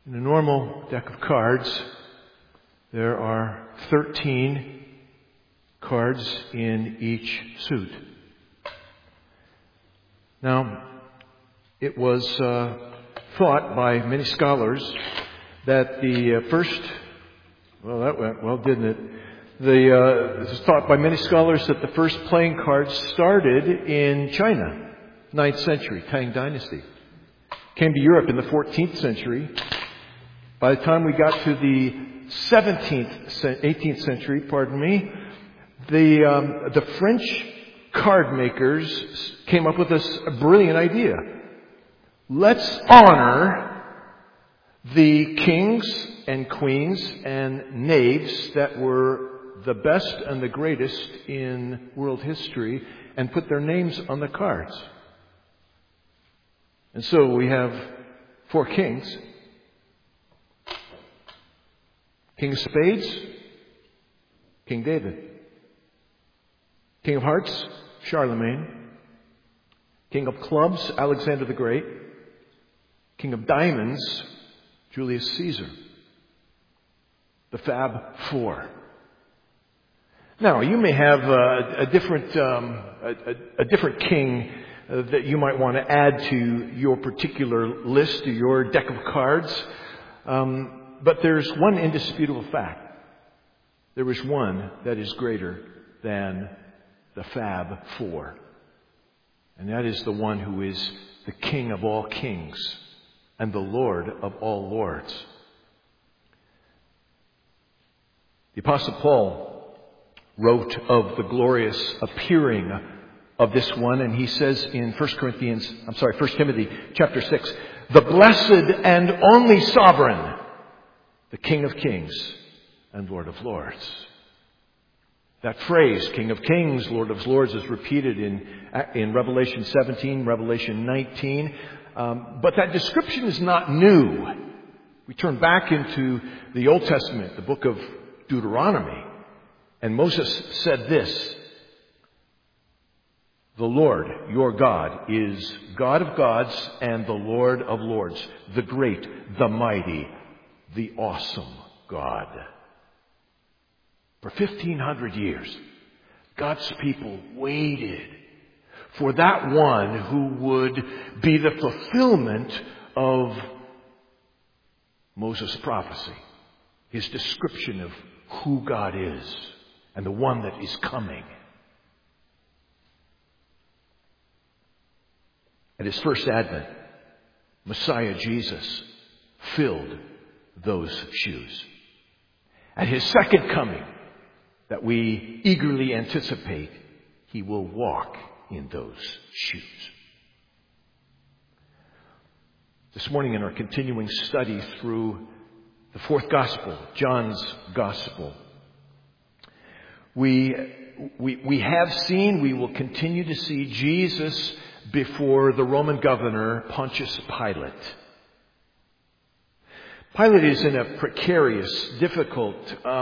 In a normal deck of cards, there are 13 cards in each suit. Now, it was thought by many scholars that the first, well, that went well, didn't it? It was thought by many scholars that the first playing cards started in China, 9th century, Tang Dynasty. Came to Europe in the 14th century. By the time we got to the 18th century, the French card makers came up with this brilliant idea. Let's honor the kings and queens and knaves that were the best and the greatest in world history and put their names on the cards. And so we have 4 kings. King of Spades, King David. King of Hearts, Charlemagne. King of Clubs, Alexander the Great. King of Diamonds, Julius Caesar. The Fab Four. Now, you may have a different king that you might want to add to your particular list, to your deck of cards. But there's one indisputable fact. There is one that is greater than the Fab Four. And that is the one who is the King of all kings and the Lord of all lords. The Apostle Paul wrote of the glorious appearing of this one, and he says in 1 Timothy chapter 6, the blessed and only sovereign, the King of kings and Lord of lords. That phrase, King of kings, Lord of lords, is repeated in Revelation 17, Revelation 19. But that description is not new. We turn back into the Old Testament, the book of Deuteronomy. And Moses said this, the Lord, your God, is God of gods and the Lord of lords, the great, the mighty, the awesome God. For 1,500 years, God's people waited for that one who would be the fulfillment of Moses' prophecy, his description of who God is and the one that is coming. At his first advent, Messiah Jesus filled those shoes. At his second coming, that we eagerly anticipate, he will walk in those shoes. This morning in our continuing study through the fourth gospel, John's gospel, we have seen, we will continue to see Jesus before the Roman governor Pontius Pilate. Pilate is in a precarious, difficult,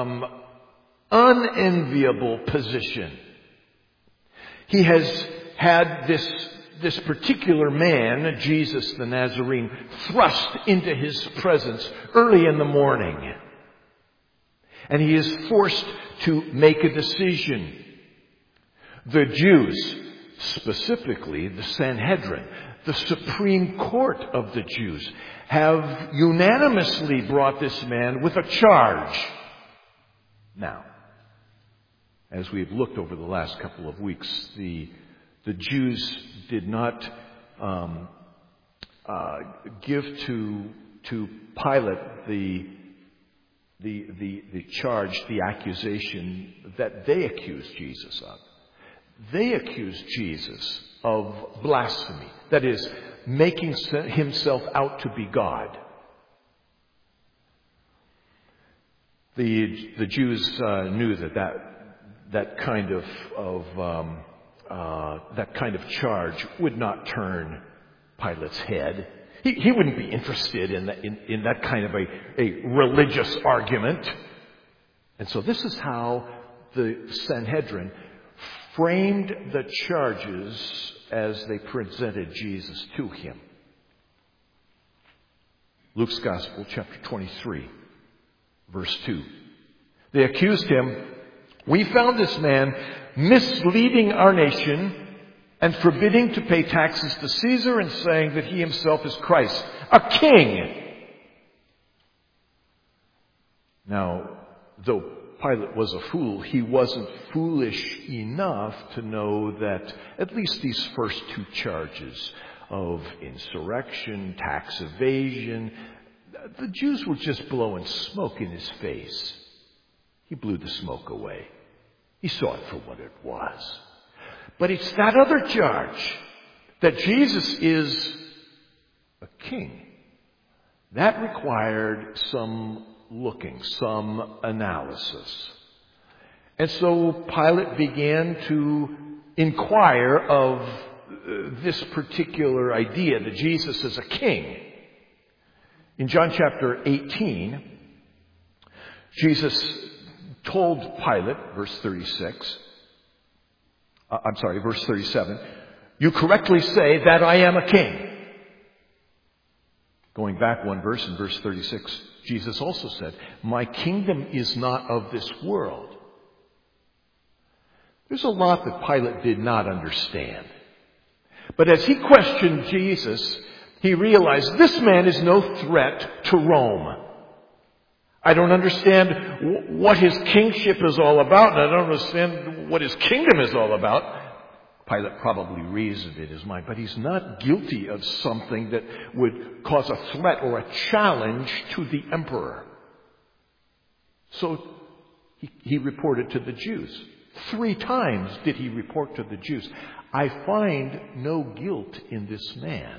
unenviable position. He has had this particular man, Jesus the Nazarene, thrust into his presence early in the morning. And he is forced to make a decision. The Jews, specifically the Sanhedrin, the Supreme Court of the Jews, have unanimously brought this man with a charge. Now, as we've looked over the last couple of weeks, the Jews did not give to Pilate the charge, the accusation that they accused Jesus of. They accused Jesus of blasphemy, that is, making himself out to be God. The Jews knew that kind of charge would not turn Pilate's head. He wouldn't be interested in that kind of a religious argument. And so this is how the Sanhedrin framed the charges as they presented Jesus to him. Luke's Gospel, chapter 23, verse 2. They accused him, "We found this man misleading our nation and forbidding to pay taxes to Caesar and saying that he himself is Christ, a king." Now, though Pilate was a fool, he wasn't foolish enough to know that at least these first two charges of insurrection, tax evasion, the Jews were just blowing smoke in his face. He blew the smoke away. He saw it for what it was. But it's that other charge, that Jesus is a king, that required some looking, some analysis. And so Pilate began to inquire of this particular idea that Jesus is a king. In John chapter 18, Jesus told Pilate, verse 37, "You correctly say that I am a king." Going back one verse, in verse 36, Jesus also said, "My kingdom is not of this world." There's a lot that Pilate did not understand. But as he questioned Jesus, he realized this man is no threat to Rome. I don't understand what his kingship is all about, and I don't understand what his kingdom is all about. Pilate probably reasoned in his mind, but he's not guilty of something that would cause a threat or a challenge to the emperor. So he reported to the Jews. 3 times did he report to the Jews, "I find no guilt in this man."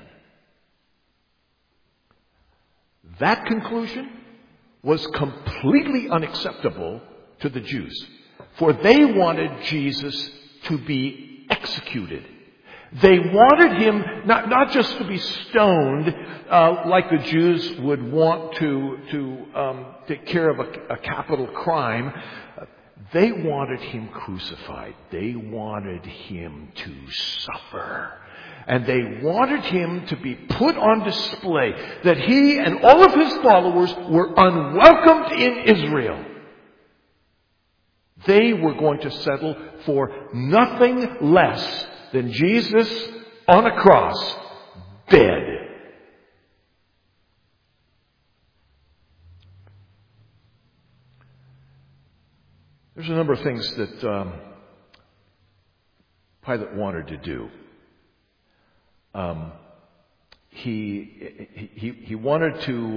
That conclusion was completely unacceptable to the Jews, for they wanted Jesus to be executed. They wanted him not just to be stoned like the Jews would want to take care of a capital crime. They wanted him crucified. They wanted him to suffer. And they wanted him to be put on display, that he and all of his followers were unwelcomed in Israel. They were going to settle for nothing less than Jesus on a cross, dead. There's a number of things that Pilate wanted to do. He wanted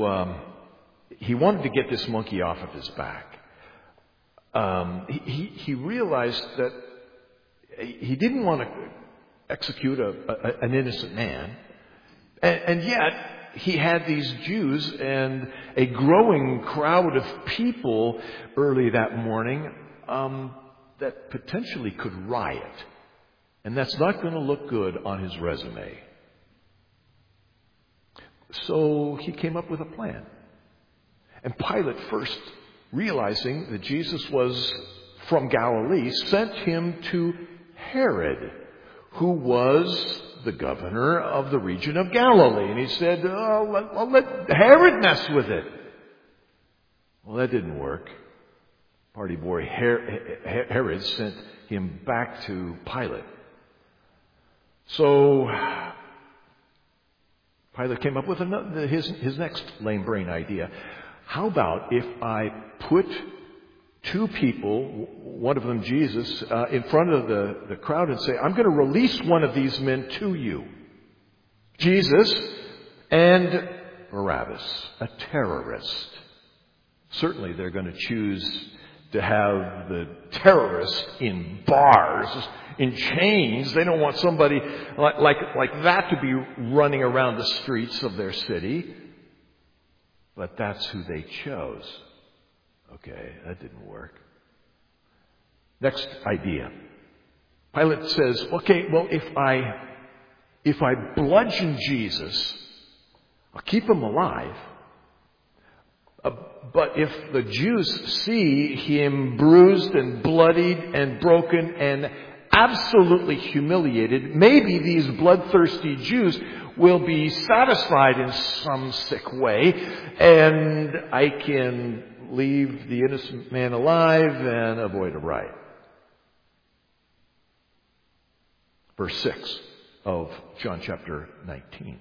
to get this monkey off of his back. He realized that he didn't want to execute an innocent man, and yet he had these Jews and a growing crowd of people early that morning that potentially could riot, and that's not going to look good on his resume. So he came up with a plan. And Pilate, first realizing that Jesus was from Galilee, sent him to Herod, who was the governor of the region of Galilee. And he said, let Herod mess with it. Well, that didn't work. Party boy Herod sent him back to Pilate. So Pilate came up with his next lame brain idea. How about if I put 2 people, one of them Jesus, in front of the crowd and say, I'm going to release one of these men to you. Jesus and Barabbas, a terrorist. Certainly they're going to choose to have the terrorist in bars, in chains. They don't want somebody like that to be running around the streets of their city. But that's who they chose. Okay, that didn't work. Next idea. Pilate says, okay, well, if I bludgeon Jesus, I'll keep him alive. But if the Jews see him bruised and bloodied and broken and absolutely humiliated, maybe these bloodthirsty Jews will be satisfied in some sick way, and I can leave the innocent man alive and avoid a riot. Verse 6 of John chapter 19.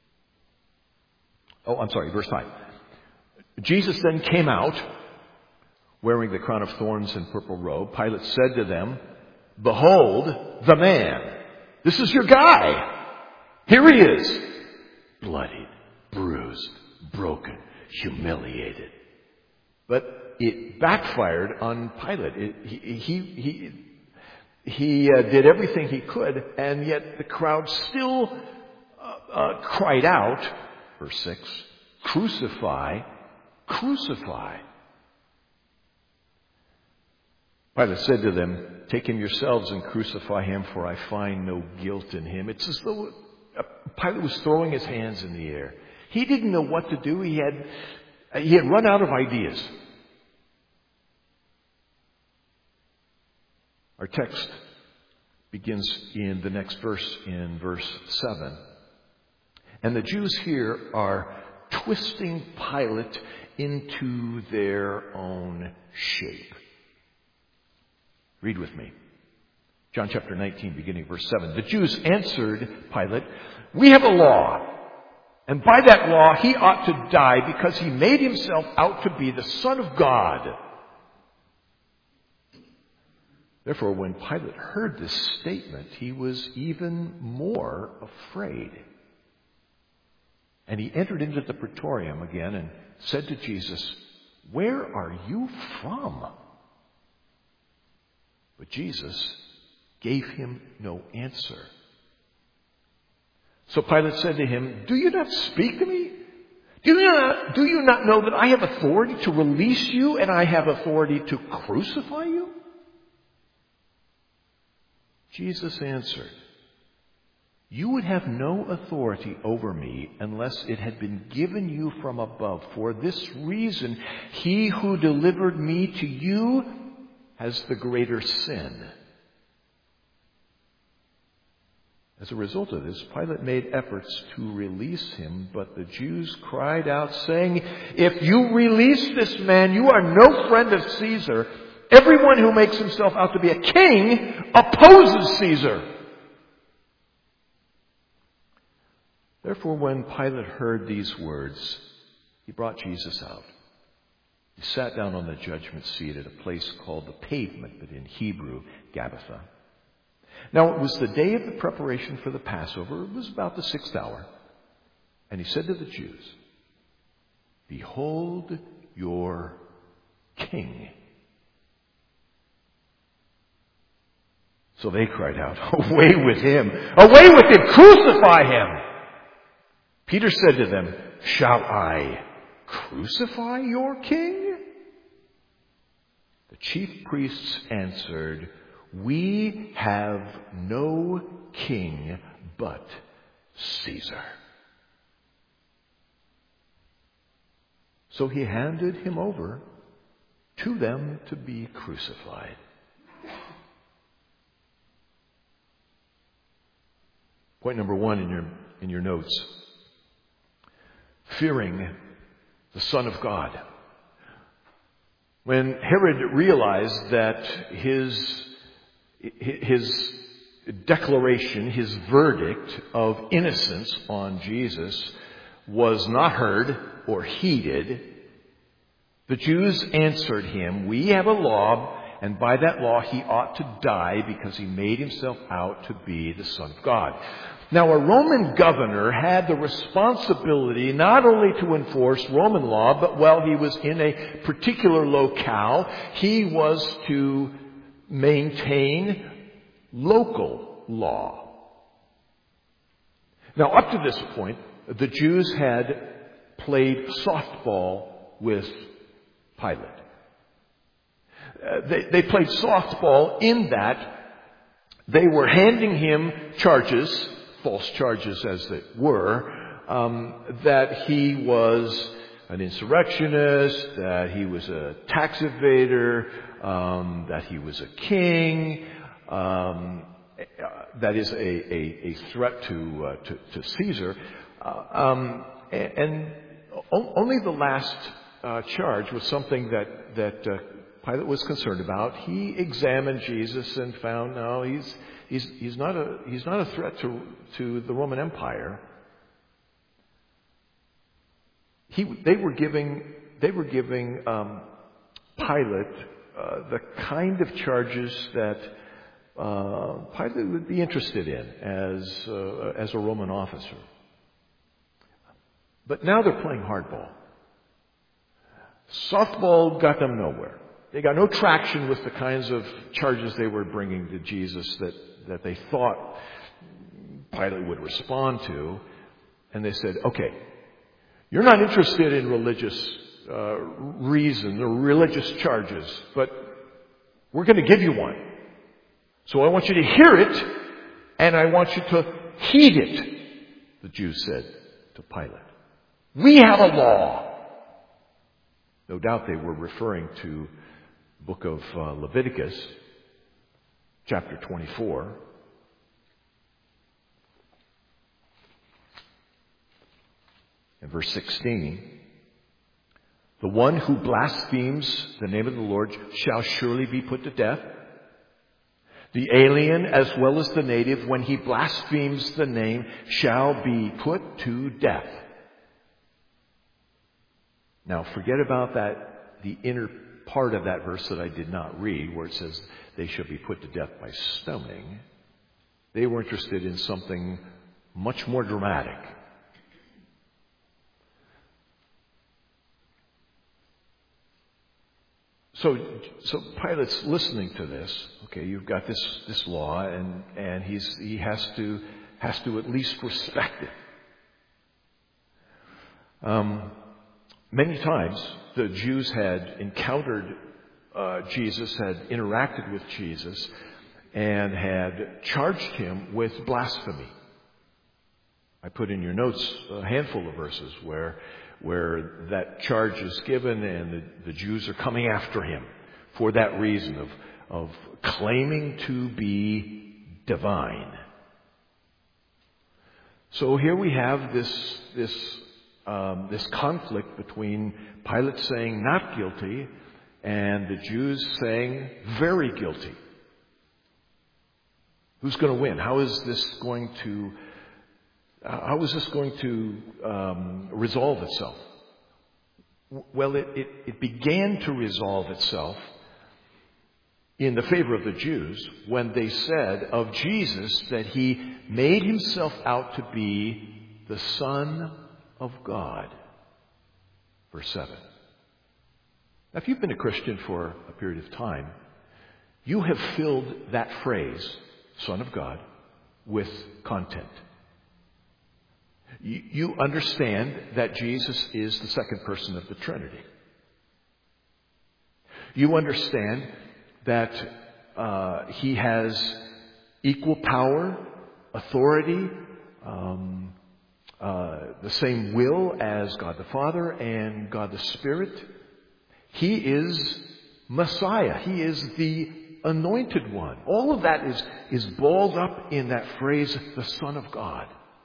Verse 5. Jesus then came out, wearing the crown of thorns and purple robe. Pilate said to them, "Behold, the man. This is your guy. Here he is. Bloodied, bruised, broken, humiliated." But it backfired on Pilate. He did everything he could, and yet the crowd still cried out, verse 6, "Crucify, crucify." Pilate said to them, "Take him yourselves and crucify him, for I find no guilt in him." It's as though Pilate was throwing his hands in the air. He didn't know what to do. He had run out of ideas. Our text begins in the next verse, in verse 7. And the Jews here are twisting Pilate into their own shape. Read with me. John chapter 19, beginning verse 7. The Jews answered Pilate, "We have a law, and by that law he ought to die because he made himself out to be the Son of God." Therefore, when Pilate heard this statement, he was even more afraid. And he entered into the praetorium again and said to Jesus, "Where are you from?" But Jesus gave him no answer. So Pilate said to him, "Do you not speak to me? Do you not know that I have authority to release you and I have authority to crucify you?" Jesus answered, "You would have no authority over me unless it had been given you from above. For this reason, he who delivered me to you has the greater sin." As a result of this, Pilate made efforts to release him, but the Jews cried out, saying, "If you release this man, you are no friend of Caesar. Everyone who makes himself out to be a king opposes Caesar." Therefore, when Pilate heard these words, he brought Jesus out. He sat down on the judgment seat at a place called the Pavement, but in Hebrew, Gabbatha. Now it was the day of the preparation for the Passover. It was about the 6th hour. And he said to the Jews, "Behold your king." So they cried out, "Away with him! Away with him! Crucify him!" Peter said to them, "Shall I crucify your king?" The chief priests answered, "We have no king but Caesar." So he handed him over to them to be crucified. Point number 1 in your notes. Fearing the Son of God. When Herod realized that his declaration, his verdict of innocence on Jesus was not heard or heeded, the Jews answered him, "We have a law, and by that law he ought to die because he made himself out to be the Son of God." Now, a Roman governor had the responsibility not only to enforce Roman law, but while he was in a particular locale, he was to maintain local law. Now, up to this point, the Jews had played softball with Pilate. They played softball in that they were handing him charges, false charges as they were, that he was an insurrectionist, that he was a tax evader, that he was a king, that is a threat to Caesar. And only the last charge was something that Pilate was concerned about. He examined Jesus and found no, he's not a threat to the Roman Empire. They were giving Pilate the kind of charges that Pilate would be interested in as a Roman officer. But now they're playing hardball. Softball got them nowhere. They got no traction with the kinds of charges they were bringing to Jesus that they thought Pilate would respond to. And they said, okay, you're not interested in religious reason or religious charges, but we're going to give you one. So I want you to hear it, and I want you to heed it, the Jews said to Pilate. We have a law. No doubt they were referring to the book of Leviticus, chapter 24. In verse 16, the one who blasphemes the name of the Lord shall surely be put to death. The alien as well as the native, when he blasphemes the name, shall be put to death. Now forget about the inner part of that verse that I did not read, where it says they shall be put to death by stoning. They were interested in something much more dramatic. So Pilate's listening to this. Okay, you've got this law, and he has to at least respect it. Many times the Jews had encountered Jesus, had interacted with Jesus, and had charged him with blasphemy. I put in your notes a handful of verses where that charge is given, and the Jews are coming after him for that reason of claiming to be divine. So here we have this conflict between Pilate saying not guilty and the Jews saying very guilty. Who's going to win? How is this going to resolve itself? Well, it began to resolve itself in the favor of the Jews when they said of Jesus that he made himself out to be the Son of God. Verse 7. Now, if you've been a Christian for a period of time, you have filled that phrase, Son of God, with content. You understand that Jesus is the second person of the Trinity. You understand that he has equal power, authority, the same will as God the Father and God the Spirit. He is Messiah. He is the anointed one. All of that is balled up in that phrase, the Son of God.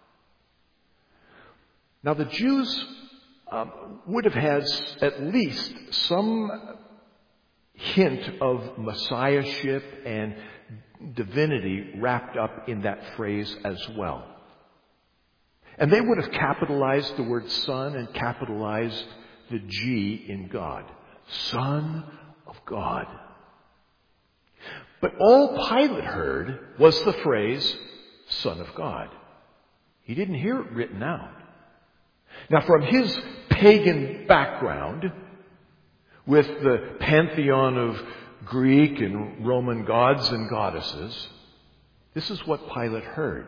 Now the Jews would have had at least some hint of messiahship and divinity wrapped up in that phrase as well. And they would have capitalized the word Son and capitalized the G in God. Son of God. But all Pilate heard was the phrase, Son of God. He didn't hear it written out. Now, from his pagan background, with the pantheon of Greek and Roman gods and goddesses, this is what Pilate heard.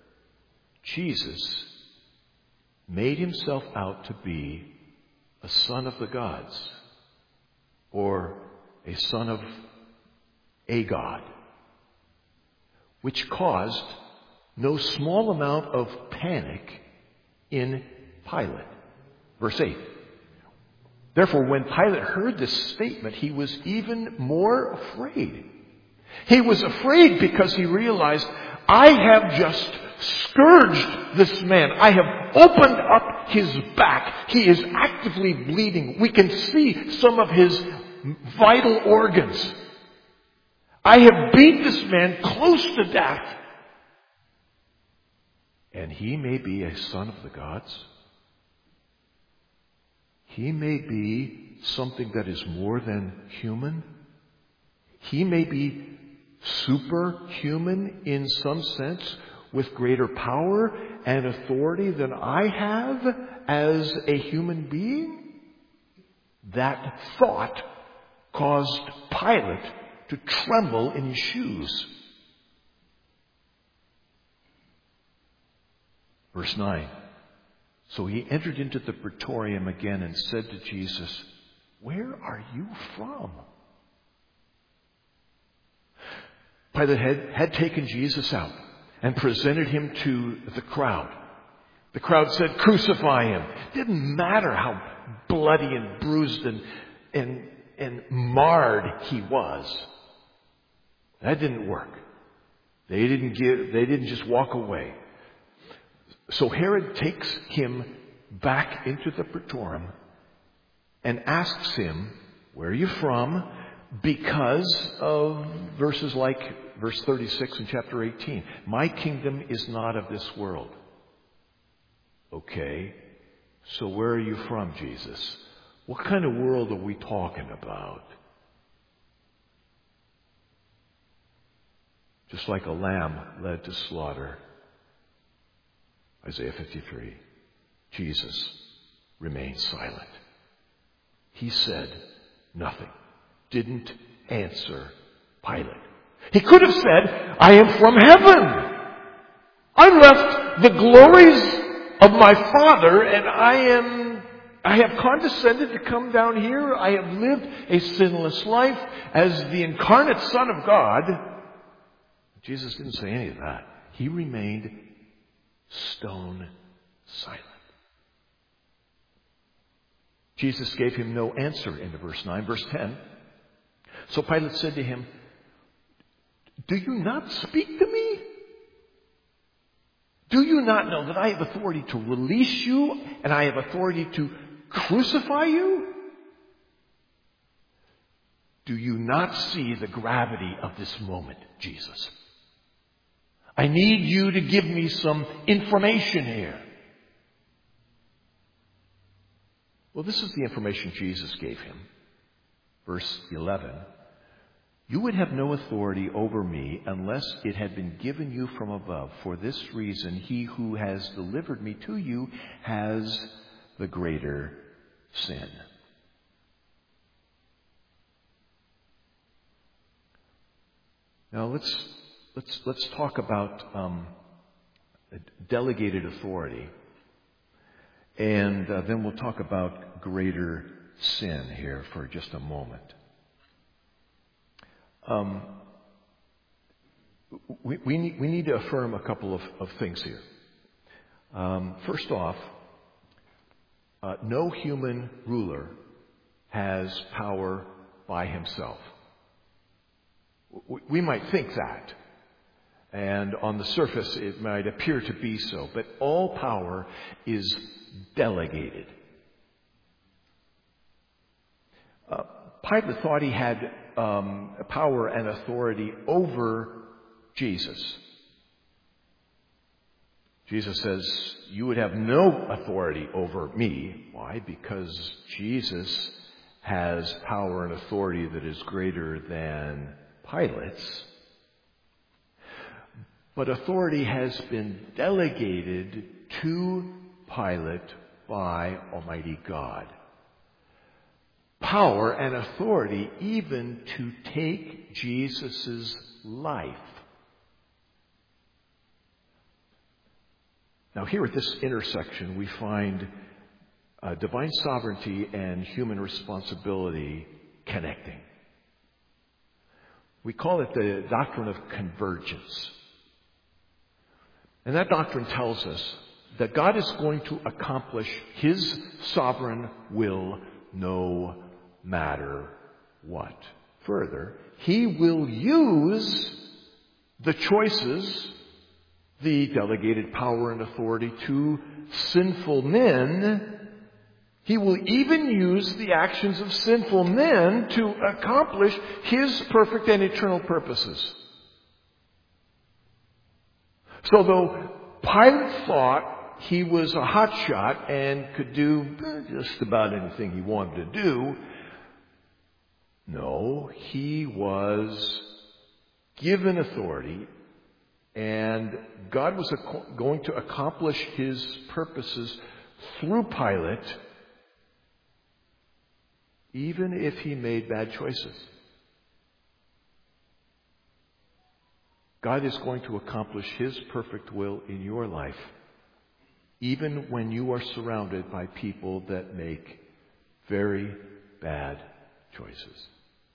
Jesus made himself out to be a son of the gods, or a son of a god, which caused no small amount of panic in Pilate. Verse 8. Therefore, when Pilate heard this statement, he was even more afraid. He was afraid because he realized, I have just scourged this man. I have opened up his back. He is actively bleeding. We can see some of his vital organs. I have beat this man close to death. And he may be a son of the gods. He may be something that is more than human. He may be superhuman in some sense, with greater power and authority than I have as a human being. That thought caused Pilate to tremble in his shoes. Verse 9. So he entered into the praetorium again and said to Jesus, "Where are you from?" Pilate had taken Jesus out and presented him to the crowd. The crowd said, "Crucify him." It didn't matter how bloody and bruised and marred he was. That didn't work. They didn't just walk away. So Herod takes him back into the praetorium and asks him, "Where are you from?" Because of verses like verse 36 in chapter 18. My kingdom is not of this world. Okay, so where are you from, Jesus? What kind of world are we talking about? Just like a lamb led to slaughter. Isaiah 53. Jesus remained silent. He said nothing. Didn't answer Pilate. He could have said, "I am from heaven. I left the glories of my Father and I have condescended to come down here. I have lived a sinless life as the incarnate Son of God." Jesus didn't say any of that. He remained stone silent. Jesus gave him no answer into verse 9. Verse 10. So Pilate said to him, "Do you not speak to me? Do you not know that I have authority to release you and I have authority to crucify you? Do you not see the gravity of this moment, Jesus? I need you to give me some information here." Well, this is the information Jesus gave him. Verse 11. "You would have no authority over me unless it had been given you from above. For this reason, he who has delivered me to you has the greater sin." Now let's talk about delegated authority, and then we'll talk about greater sin here for just a moment. We need to affirm a couple of things here. First off, no human ruler has power by himself. We might think that, and on the surface it might appear to be so, but all power is delegated. Pilate thought he had power and authority over Jesus. Jesus says, "You would have no authority over me." Why? Because Jesus has power and authority that is greater than Pilate's. But authority has been delegated to Pilate by Almighty God. Power and authority even to take Jesus' life. Now here at this intersection we find divine sovereignty and human responsibility connecting. We call it the doctrine of convergence. And that doctrine tells us that God is going to accomplish His sovereign will no matter what. Further, he will use the choices, the delegated power and authority to sinful men. He will even use the actions of sinful men to accomplish his perfect and eternal purposes. So though Pilate thought he was a hotshot and could do just about anything he wanted to do, no, he was given authority, and God was going to accomplish his purposes through Pilate, even if he made bad choices. God is going to accomplish his perfect will in your life, even when you are surrounded by people that make very bad choices.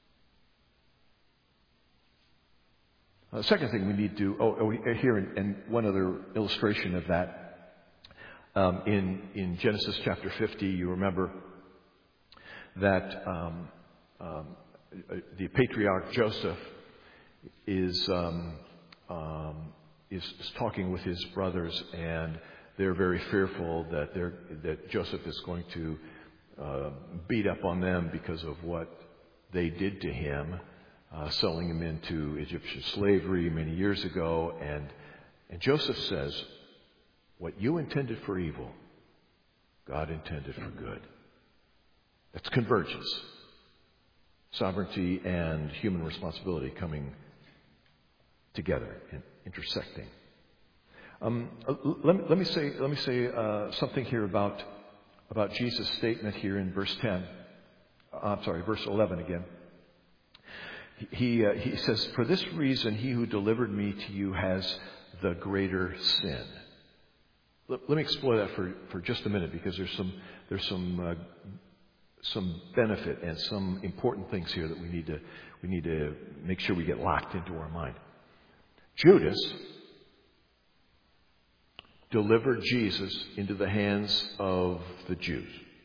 The second thing we need to here and one other illustration of that in Genesis chapter 50, you remember that the patriarch Joseph is talking with his brothers, and they're very fearful that Joseph is going to beat up on them because of what they did to him. Selling him into Egyptian slavery many years ago. And Joseph says, what you intended for evil, God intended for good. That's convergence. Sovereignty and human responsibility coming together and intersecting. Let me say something here about Jesus' statement here in verse 11 again. He says, "For this reason, he who delivered me to you has the greater sin." Let me explore that for just a minute, because there's some benefit and some important things here that we need to make sure we get locked into our mind. Judas delivered Jesus into the hands of the Jews.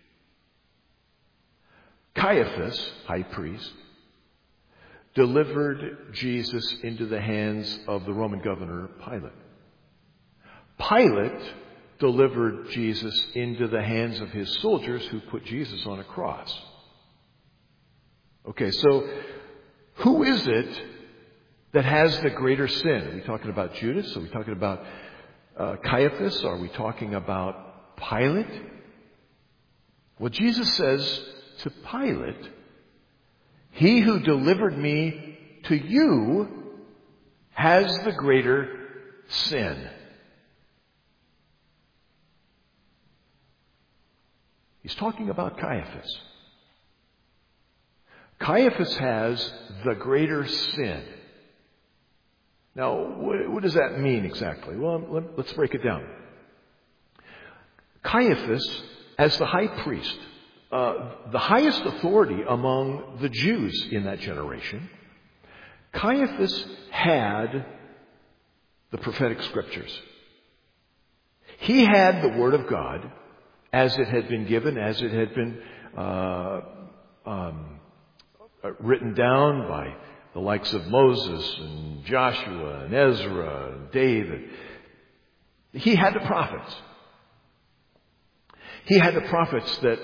Caiaphas, high priest, delivered Jesus into the hands of the Roman governor, Pilate. Pilate delivered Jesus into the hands of his soldiers, who put Jesus on a cross. Okay, so who is it that has the greater sin? Are we talking about Judas? Are we talking about Caiaphas? Are we talking about Pilate? Well, Jesus says to Pilate, "He who delivered me to you has the greater sin." He's talking about Caiaphas. Caiaphas has the greater sin. Now, what does that mean exactly? Well, let's break it down. Caiaphas, as the high priest, the highest authority among the Jews in that generation, Caiaphas had the prophetic scriptures. He had the Word of God as it had been given, as it had been written down by the likes of Moses and Joshua and Ezra and David. He had the prophets. He had the prophets that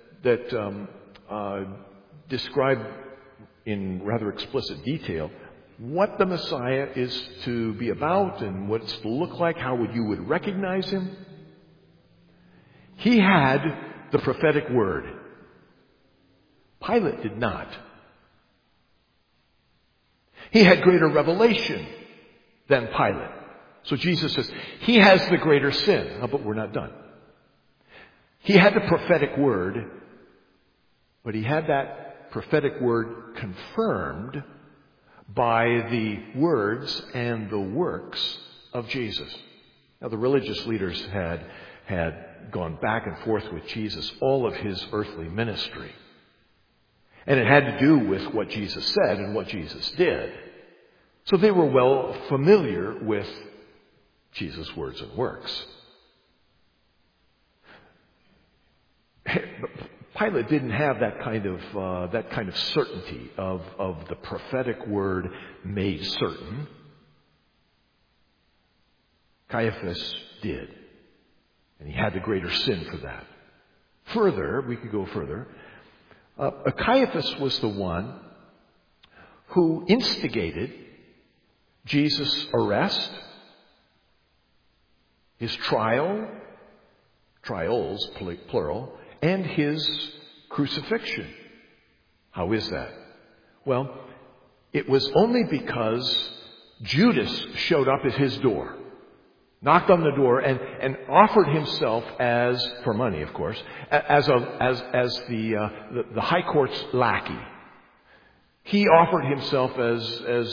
describe in rather explicit detail what the Messiah is to be about and what it's to look like, how you would recognize him. He had the prophetic word. Pilate did not. He had greater revelation than Pilate. So Jesus says, he has the greater sin. Oh, but we're not done. He had the prophetic word, but he had that prophetic word confirmed by the words and the works of Jesus. Now, the religious leaders had gone back and forth with Jesus all of his earthly ministry. And it had to do with what Jesus said and what Jesus did. So they were well familiar with Jesus' words and works. Pilate didn't have that kind of certainty of the prophetic word made certain. Caiaphas did. And he had the greater sin for that. Further, we could go further. Caiaphas was the one who instigated Jesus' arrest, his trials, plural, and his crucifixion. How is that? Well, it was only because Judas showed up at his door, knocked on the door, and offered himself as, for money of course, as the high court's lackey. He offered himself as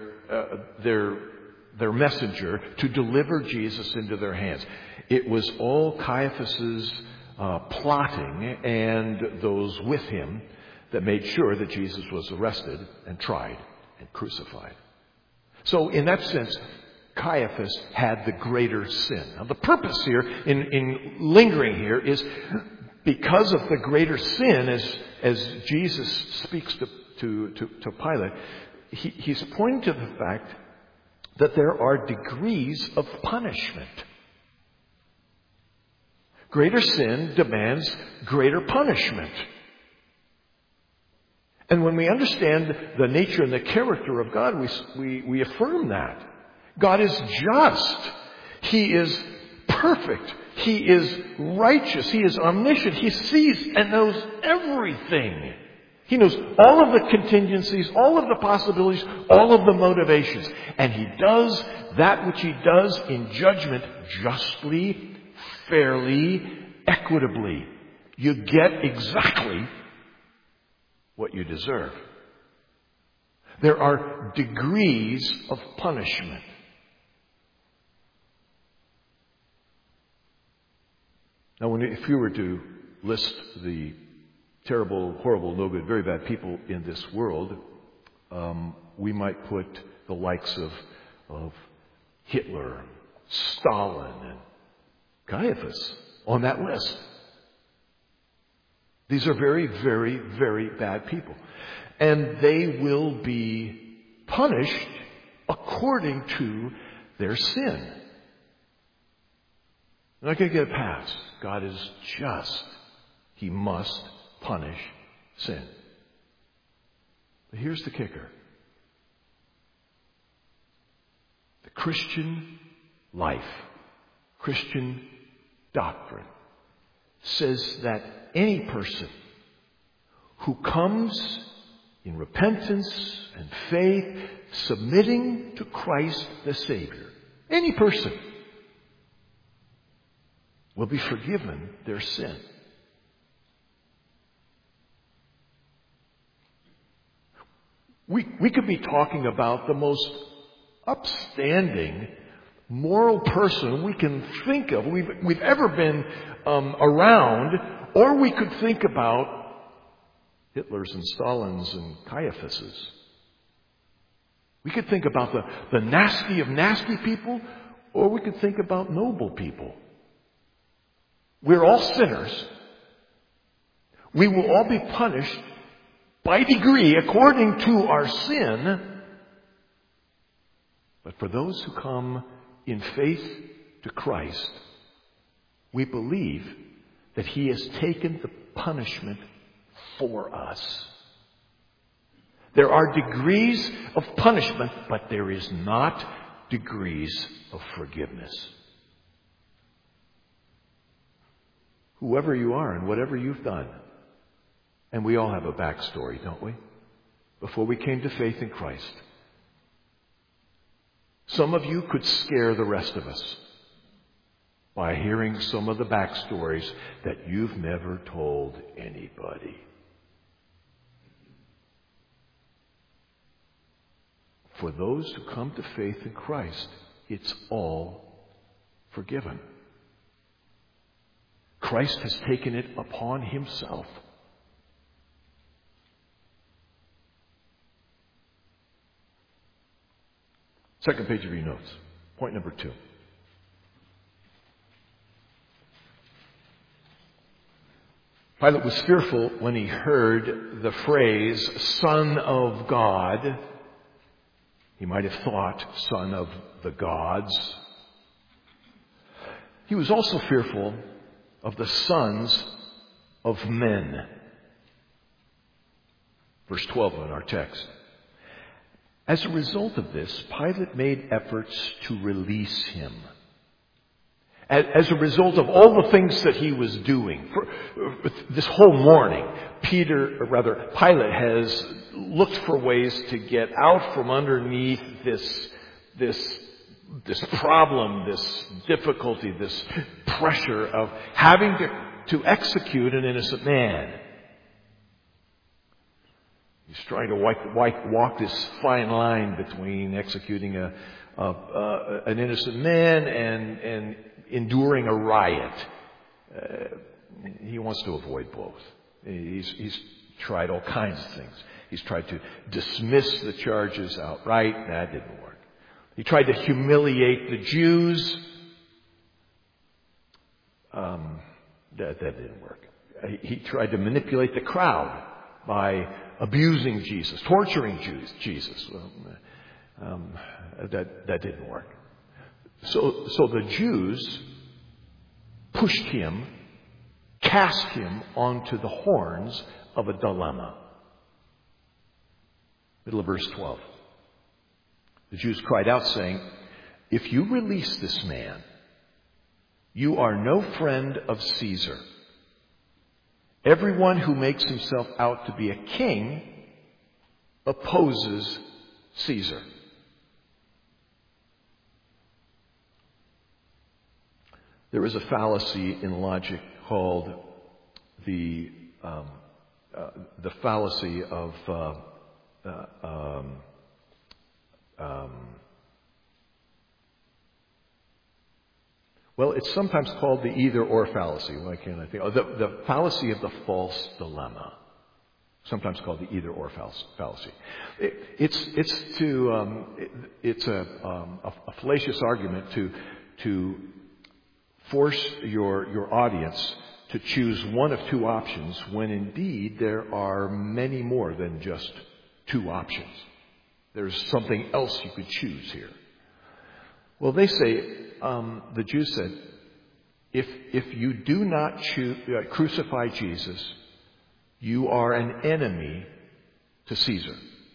their messenger to deliver Jesus into their hands. It was all Caiaphas's plotting and those with him that made sure that Jesus was arrested and tried and crucified. So in that sense, Caiaphas had the greater sin. Now the purpose here in lingering here is because of the greater sin, as Jesus speaks to Pilate, he's pointing to the fact that there are degrees of punishment. Greater sin demands greater punishment. And when we understand the nature and the character of God, we affirm that. God is just. He is perfect. He is righteous. He is omniscient. He sees and knows everything. He knows all of the contingencies, all of the possibilities, all of the motivations. And He does that which He does in judgment justly, fairly, equitably. You get exactly what you deserve. There are degrees of punishment. Now, if you were to list the terrible, horrible, no good, very bad people in this world, we might put the likes of Hitler, Stalin, and Caiaphas on that list. These are very, very, very bad people. And they will be punished according to their sin. They're not going to get a pass. God is just. He must punish sin. But here's the kicker. The Christian life, Christian doctrine, says that any person who comes in repentance and faith, submitting to Christ the Savior, any person will be forgiven their sin. We could be talking about the most upstanding moral person we can think of, we've ever been around, or we could think about Hitlers and Stalins and Caiaphases. We could think about the nasty of nasty people, or we could think about noble people. We're all sinners. We will all be punished by degree according to our sin. But for those who come in faith to Christ, we believe that He has taken the punishment for us. There are degrees of punishment, but there is not degrees of forgiveness. Whoever you are and whatever you've done, and we all have a backstory, don't we? Before we came to faith in Christ. Some of you could scare the rest of us by hearing some of the backstories that you've never told anybody. For those who come to faith in Christ, it's all forgiven. Christ has taken it upon Himself. Second page of your notes. Point number 2. Pilate was fearful when he heard the phrase, Son of God. He might have thought, Son of the gods. He was also fearful of the sons of men. Verse 12 in our text. As a result of this, Pilate made efforts to release him. As a result of all the things that he was doing, for this whole morning, Pilate has looked for ways to get out from underneath this problem, this difficulty, this pressure of having to execute an innocent man. He's trying to walk this fine line between executing an innocent man and enduring a riot. He wants to avoid both. He's tried all kinds of things. He's tried to dismiss the charges outright. That didn't work. He tried to humiliate the Jews. That didn't work. He tried to manipulate the crowd by abusing Jesus, torturing Jesus. That didn't work. So the Jews pushed him, cast him onto the horns of a dilemma. Middle of verse 12. The Jews cried out, saying, "If you release this man, you are no friend of Caesar. Everyone who makes himself out to be a king opposes Caesar." There is a fallacy in logic called the fallacy of well, it's sometimes called the either-or fallacy. Why can't I think? Oh, the fallacy of the false dilemma. Sometimes called the either-or fallacy. It's a fallacious argument to force your audience to choose one of two options when indeed there are many more than just two options. There's something else you could choose here. Well, they say, the Jews said, if you do not crucify Jesus, you are an enemy to Caesar.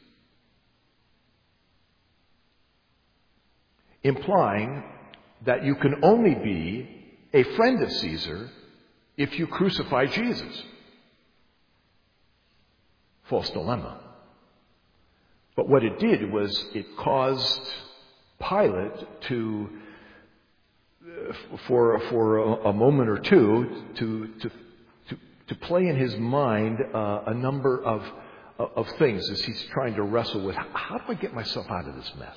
Implying that you can only be a friend of Caesar if you crucify Jesus. False dilemma. But what it did was it caused Pilate to, for a moment or two, to play in his mind a number of things as he's trying to wrestle with, how do I get myself out of this mess?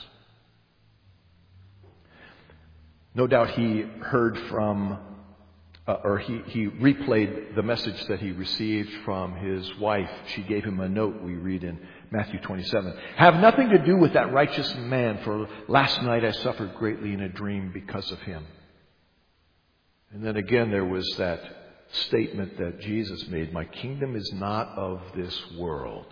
No doubt he heard from, or he replayed the message that he received from his wife. She gave him a note, we read in Matthew 27. "Have nothing to do with that righteous man, for last night I suffered greatly in a dream because of him." And then again there was that statement that Jesus made, "My kingdom is not of this world."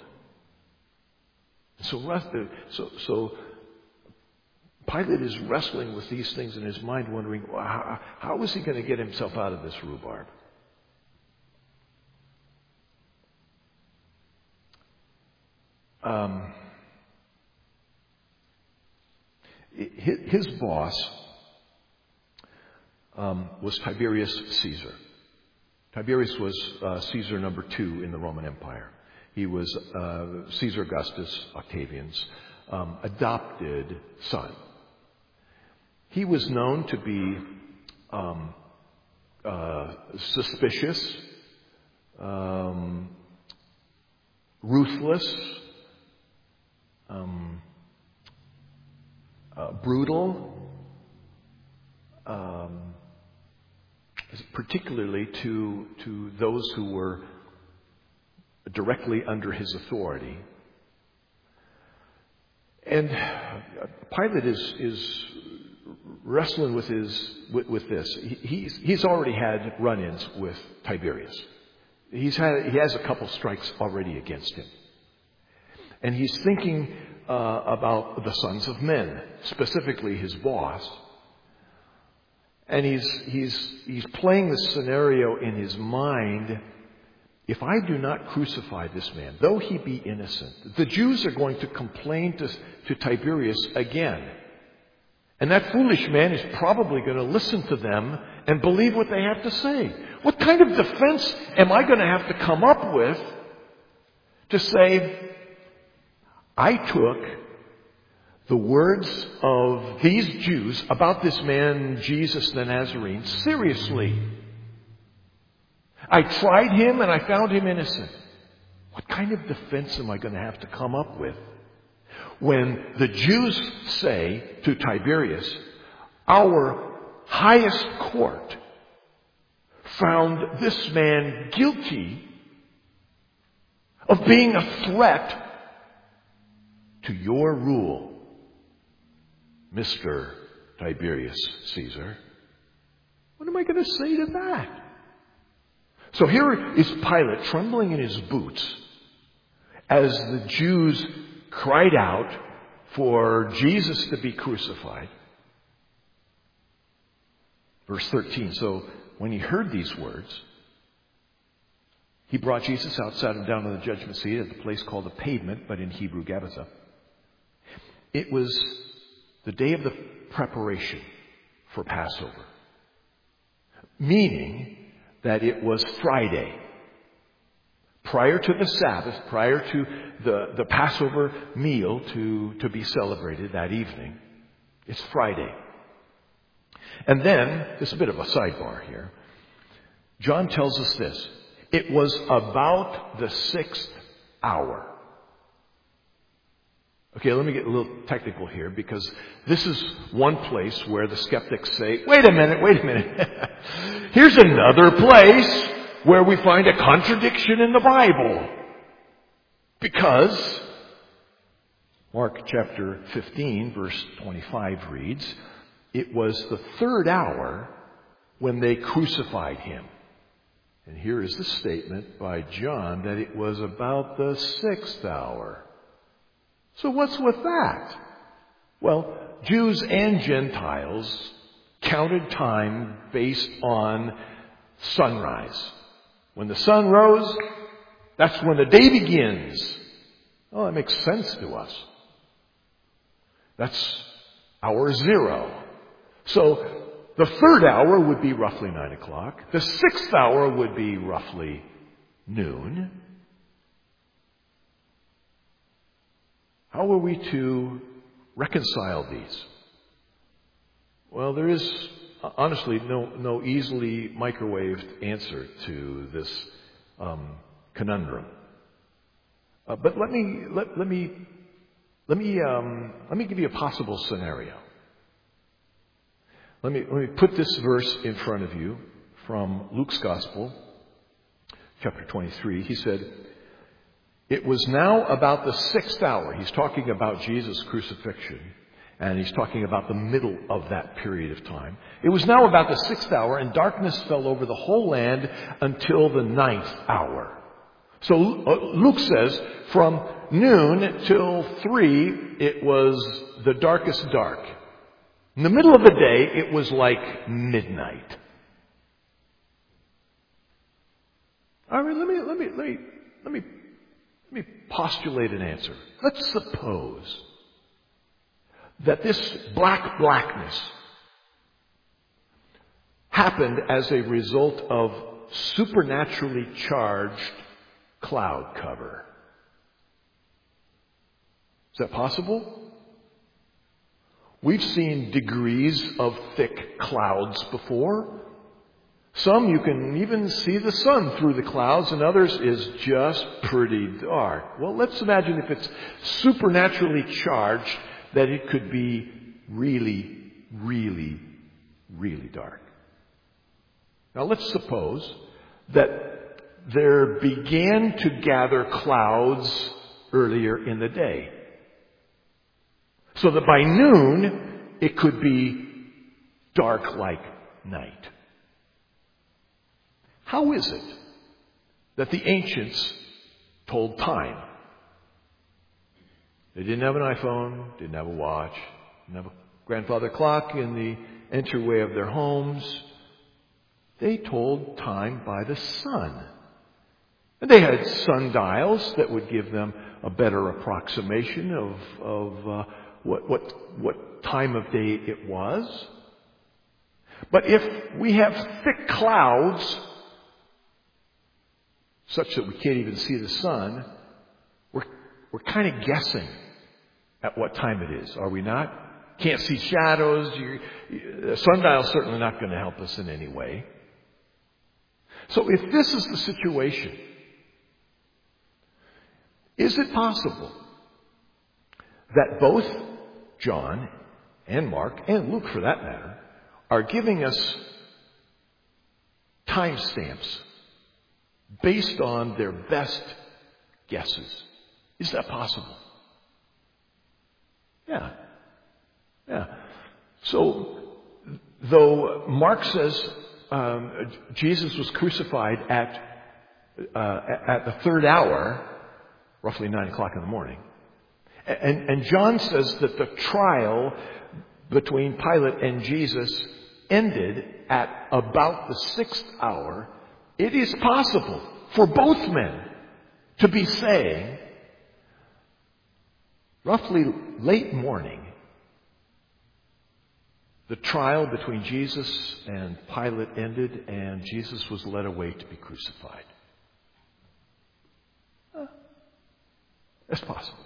So Pilate is wrestling with these things in his mind, wondering, how is he going to get himself out of this rhubarb? His boss was Tiberius Caesar. Tiberius was Caesar number 2 in the Roman Empire. He was Caesar Augustus Octavian's adopted son. He was known to be suspicious, ruthless, brutal, particularly to those who were directly under his authority. And Pilate is wrestling with this. He's already had run-ins with Tiberius. he has a couple strikes already against him. And he's thinking about the sons of men, specifically his boss. And he's playing this scenario in his mind. If I do not crucify this man, though he be innocent, the Jews are going to complain to Tiberius again. And that foolish man is probably going to listen to them and believe what they have to say. What kind of defense am I going to have to come up with to say, I took the words of these Jews about this man, Jesus the Nazarene, seriously. I tried him and I found him innocent. What kind of defense am I going to have to come up with when the Jews say to Tiberius, our highest court found this man guilty of being a threat to your rule, Mr. Tiberius Caesar? What am I going to say to that? So here is Pilate trembling in his boots as the Jews cried out for Jesus to be crucified. Verse 13, so when he heard these words, he brought Jesus out, sat him down on the judgment seat at the place called the Pavement, but in Hebrew, Gabbatha. It was the day of the preparation for Passover, meaning that it was Friday, prior to the Sabbath, prior to the Passover meal to be celebrated that evening. It's Friday. And then, this is a bit of a sidebar here, John tells us this. It was about the 6th hour. Okay, let me get a little technical here, because this is one place where the skeptics say, wait a minute. Here's another place where we find a contradiction in the Bible. Because Mark chapter 15, verse 25 reads, it was the 3rd hour when they crucified him. And here is the statement by John that it was about the 6th hour. So what's with that? Well, Jews and Gentiles counted time based on sunrise. When the sun rose, that's when the day begins. Oh, that makes sense to us. That's hour 0. So the 3rd hour would be roughly 9 o'clock. The 6th hour would be roughly noon. How are we to reconcile these? Well, there is honestly no easily microwaved answer to this conundrum. But let me give you a possible scenario. Let me put this verse in front of you from Luke's Gospel, chapter 23. He said, it was now about the 6th hour. He's talking about Jesus' crucifixion, and he's talking about the middle of that period of time. It was now about the 6th hour, and darkness fell over the whole land until the 9th hour. So Luke says, from noon till 3, it was the darkest dark. In the middle of the day, it was like midnight. All right, let me postulate an answer. Let's suppose that this blackness happened as a result of supernaturally charged cloud cover. Is that possible? We've seen degrees of thick clouds before. Some you can even see the sun through the clouds, and others is just pretty dark. Well, let's imagine if it's supernaturally charged, that it could be really, really, really dark. Now let's suppose that there began to gather clouds earlier in the day, so that by noon it could be dark like night. How is it that the ancients told time. They didn't have an iPhone, didn't have a watch, didn't have a grandfather clock in the entryway of their homes. They told time by the sun. And they had sundials that would give them a better approximation of what time of day it was. But if we have thick clouds such that we can't even see the sun, we're kind of guessing at what time it is, are we not? Can't see shadows. The sundial's certainly not going to help us in any way. So if this is the situation, is it possible that both John and Mark, and Luke for that matter, are giving us timestamps based on their best guesses? Is that possible? Yeah. So, though Mark says Jesus was crucified at the third hour, roughly 9 o'clock in the morning, and John says that the trial between Pilate and Jesus ended at about the 6th hour, it is possible for both men to be saying, roughly late morning, the trial between Jesus and Pilate ended, and Jesus was led away to be crucified. That's possible.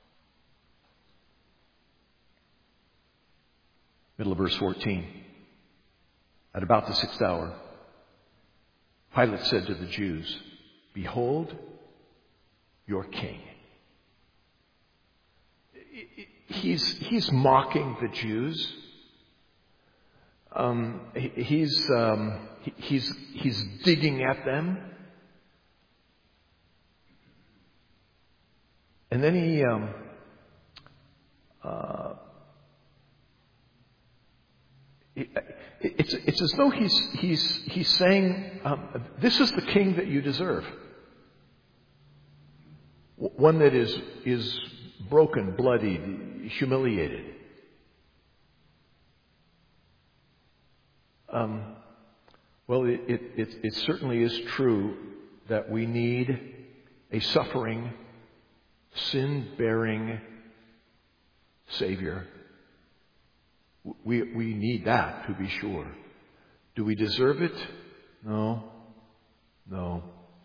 Middle of verse 14. At about the 6th hour, Pilate said to the Jews, "Behold, your king." He's mocking the Jews. He's digging at them. And then it's as though he's saying, this is the king that you deserve. One that is broken, bloodied, humiliated. Well, it certainly is true that we need a suffering, sin-bearing Savior. We need that, to be sure. Do we deserve it? No. No,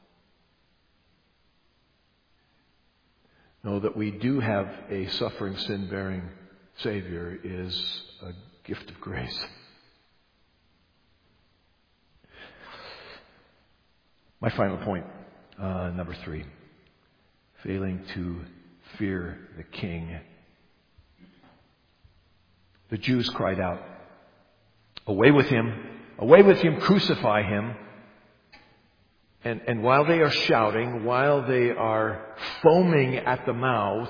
that we do have a suffering, sin-bearing Savior is a gift of grace. My final point, number 3. Failing to fear the King. The Jews cried out, "Away with him! Away with him! Crucify him!" And while they are shouting, while they are foaming at the mouth,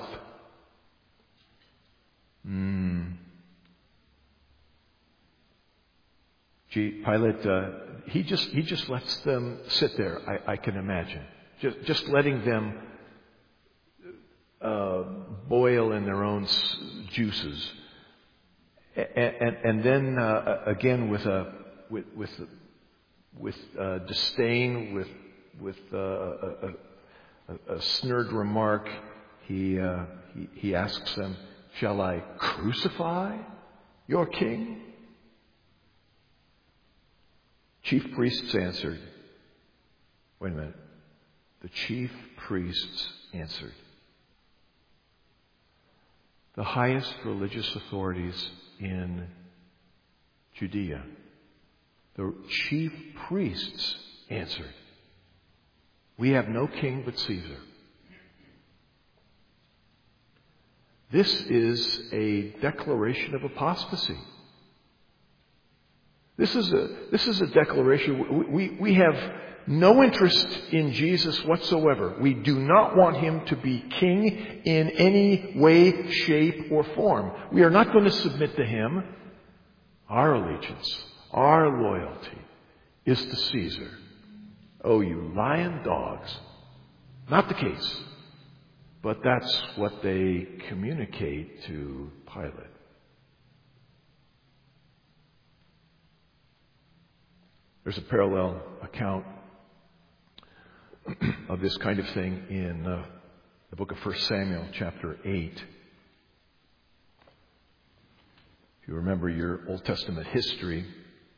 Pilate, he just lets them sit there, I can imagine. Just letting them boil in their own juices. And then again with disdain, with a snurred remark, he asks them, "Shall I crucify your king?" Chief priests answered. Wait a minute. The chief priests answered. The highest religious authorities in Judea, the chief priests answered, "We have no king but Caesar." This is a declaration of apostasy. This is a declaration. We have no interest in Jesus whatsoever. We do not want him to be king in any way, shape, or form. We are not going to submit to him. Our allegiance, our loyalty is to Caesar. Oh, you lying dogs. Not the case. But that's what they communicate to Pilate. There's a parallel account of this kind of thing in the book of 1 Samuel, chapter 8. If you remember your Old Testament history,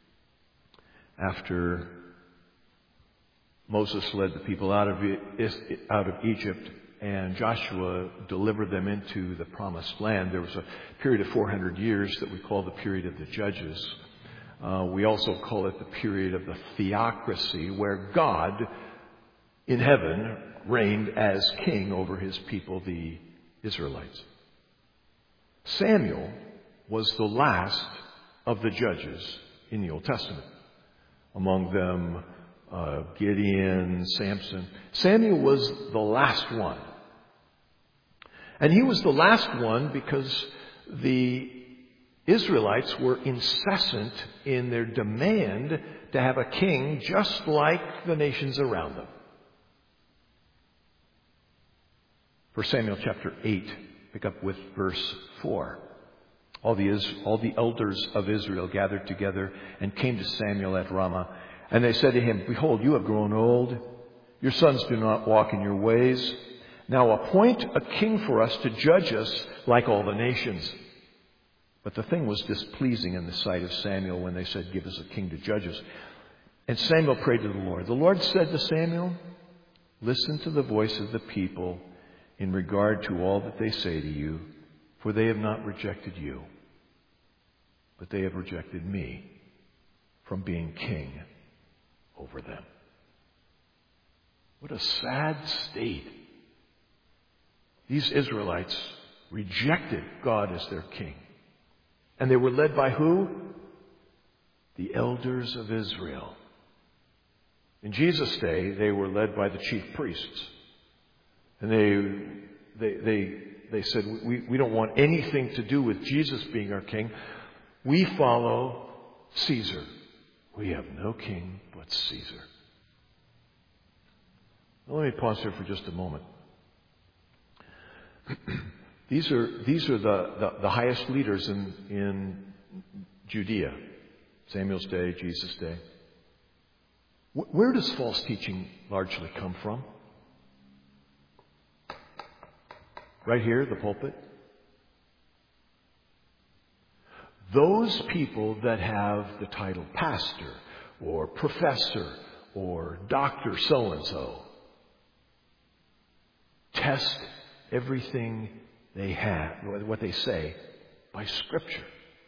after Moses led the people out of Egypt and Joshua delivered them into the promised land, there was a period of 400 years that we call the period of the Judges. We also call it the period of the theocracy, where God in heaven reigned as king over his people, the Israelites. Samuel was the last of the judges in the Old Testament. Among them, Gideon, Samson. Samuel was the last one. And he was the last one because the Israelites were incessant in their demand to have a king just like the nations around them. 1 Samuel chapter 8, pick up with verse 4. All the elders of Israel gathered together and came to Samuel at Ramah. And they said to him, Behold, you have grown old. Your sons do not walk in your ways. Now appoint a king for us to judge us like all the nations. But the thing was displeasing in the sight of Samuel when they said, Give us a king to judge us. And Samuel prayed to the Lord. The Lord said to Samuel, Listen to the voice of the people in regard to all that they say to you, for they have not rejected you, but they have rejected me from being king over them. What a sad state. These Israelites rejected God as their king. And they were led by who? The elders of Israel. In Jesus' day, they were led by the chief priests. And they said, we don't want anything to do with Jesus being our king. We follow Caesar. We have no king but Caesar. Now, let me pause here for just a moment. These are the highest leaders in Judea. Samuel's day, Jesus' day. Where does false teaching largely come from? Right here, the pulpit. Those people that have the title pastor or professor or doctor so-and-so test everything they have, what they say, by Scripture.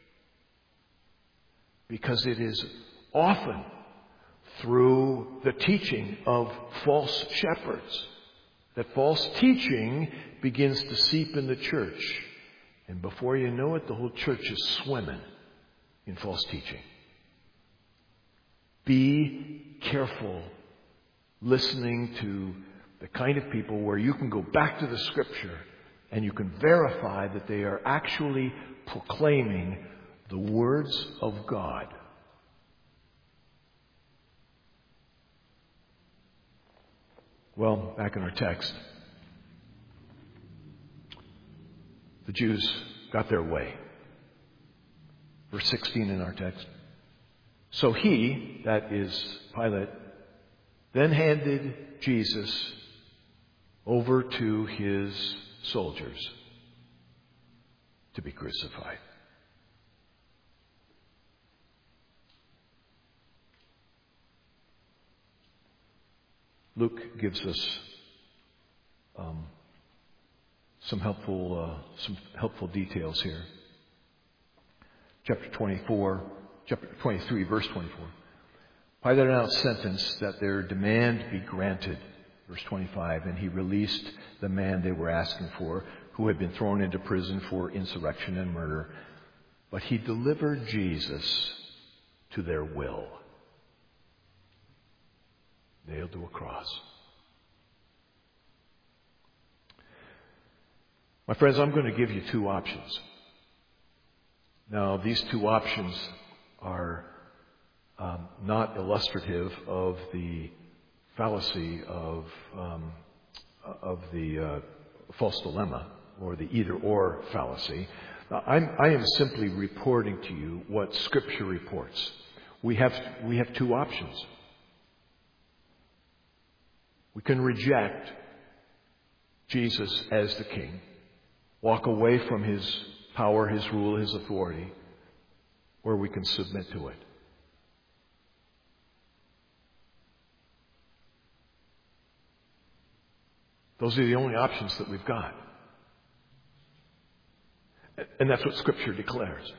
Because it is often through the teaching of false shepherds that false teaching begins to seep in the church. And before you know it, the whole church is swimming in false teaching. Be careful listening to the kind of people where you can go back to the Scripture and you can verify that they are actually proclaiming the words of God. Well, back in our text, the Jews got their way. Verse 16 in our text. So he, that is Pilate, then handed Jesus over to his soldiers to be crucified. Luke gives us some helpful details here. Chapter 23, verse 24. Pilate announced sentence that their demand be granted. Verse 25, and he released the man they were asking for, who had been thrown into prison for insurrection and murder. But he delivered Jesus to their will. Nailed to a cross. My friends, I'm going to give you two options. Now, these two options are not illustrative of the fallacy of the false dilemma, or the either-or fallacy. I am simply reporting to you what Scripture reports. We have two options. We can reject Jesus as the King, walk away from His power, His rule, His authority, or we can submit to it. Those are the only options that we've got. And that's what Scripture declares.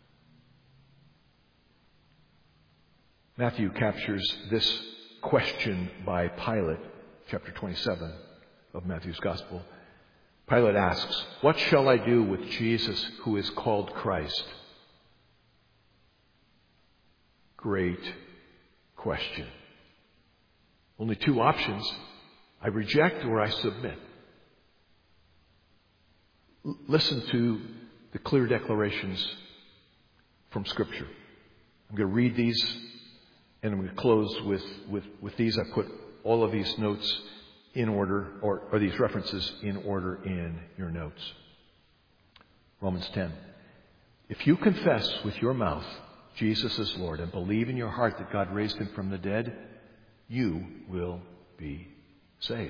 Matthew captures this question by Pilate, chapter 27 of Matthew's Gospel. Pilate asks, "What shall I do with Jesus who is called Christ?" Great question. Only two options. I reject or I submit. Listen to the clear declarations from Scripture. I'm going to read these, and I'm going to close with these. I put all of these notes in order, or these references in order in your notes. Romans 10. If you confess with your mouth Jesus is Lord and believe in your heart that God raised Him from the dead, you will be saved.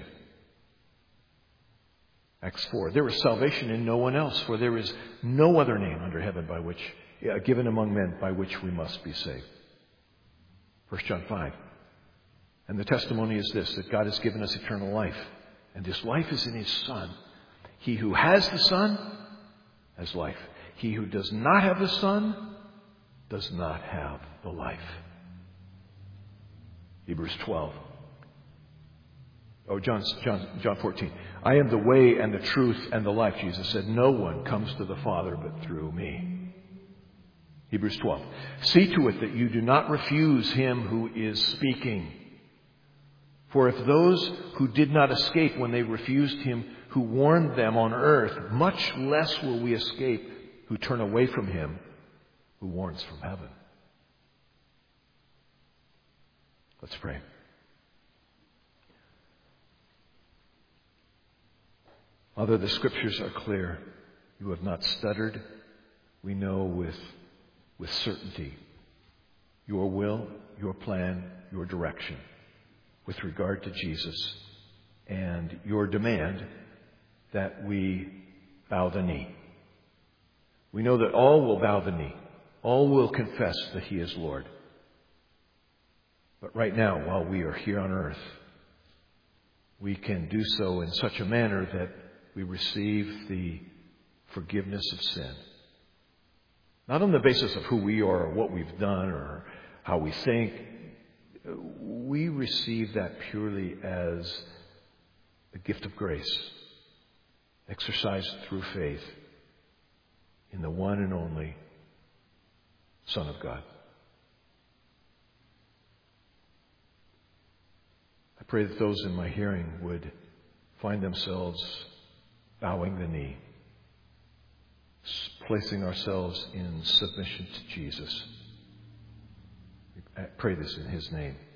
Acts 4. There is salvation in no one else, for there is no other name under heaven by which given among men by which we must be saved. 1 John 5. And the testimony is this, that God has given us eternal life, and this life is in His Son. He who has the Son has life. He who does not have the Son does not have the life. Hebrews 12. John 14. I am the way and the truth and the life, Jesus said. No one comes to the Father but through me. Hebrews 12. See to it that you do not refuse Him who is speaking. For if those who did not escape when they refused Him who warned them on earth, much less will we escape who turn away from Him who warns from heaven. Let's pray. Father, the Scriptures are clear. You have not stuttered. We know with certainty your will, your plan, your direction with regard to Jesus, and your demand that we bow the knee. We know that all will bow the knee. All will confess that He is Lord. But right now, while we are here on earth, we can do so in such a manner that we receive the forgiveness of sin. Not on the basis of who we are or what we've done or how we think. We receive that purely as a gift of grace, exercised through faith in the one and only Son of God. I pray that those in my hearing would find themselves bowing the knee, placing ourselves in submission to Jesus. I pray this in His name.